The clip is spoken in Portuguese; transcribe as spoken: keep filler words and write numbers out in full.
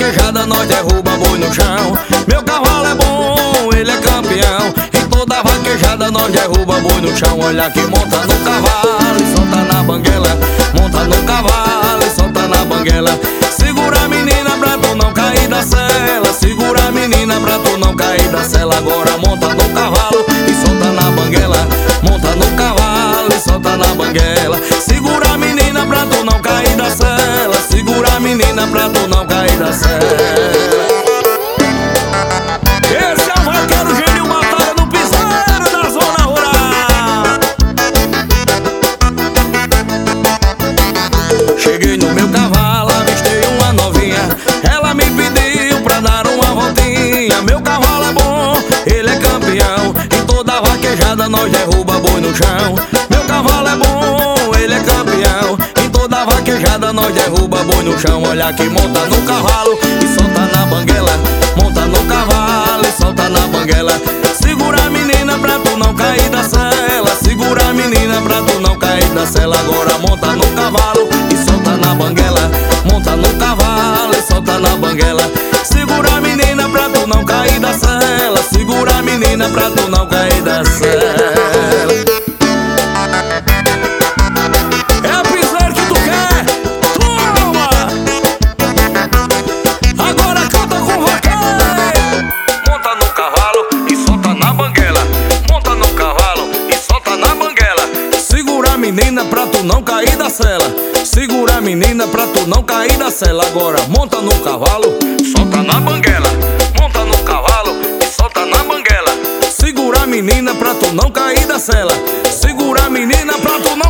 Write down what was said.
vaquejada nós derruba boi no chão. Meu cavalo é bom, ele é campeão. Em toda vaquejada nós derruba boi no chão. Olha que monta no cavalo e solta na banguela. Monta no cavalo e solta na banguela. Segura a menina pra tu não cair da sela. Segura a menina pra tu não cair da sela. Agora monta no cavalo e solta na banguela. Monta no cavalo e solta na banguela. Segura a menina pra tu não cair da sela. Segura a menina pra tu não cair da sela. Esse é o vaqueiro Genil Batalha do Piseiro da Zona Rural. Cheguei no meu cavalo, avistei uma novinha. Ela me pediu pra dar uma voltinha. Meu cavalo é bom, ele é campeão. Em toda vaquejada nós derruba boi no chão. Meu cavalo é bom, ele é campeão. Em toda vaquejada nós derruba boi no chão. Olha que monta no cavalo e solta na banguela. Monta no cavalo e solta na banguela. Segura a menina pra tu não cair da sela. Segura a menina pra tu não cair da sela. Agora monta no cavalo e solta na banguela. Monta no cavalo e solta na banguela. Segura a menina pra tu não cair da sela. Segura a menina pra tu não cair da sela. É a piseira que tu quer, toma! Agora canta com vaqueiro. Monta no cavalo e solta na banguela. Monta no cavalo e solta na banguela. Segura a menina pra tu não cair da sela. Segura a menina pra tu não cair da sela. Agora monta no cavalo, solta na banguela. Monta no cavalo e solta na banguela. Segura a menina pra tu não cair da sela. Segura a menina pra tu não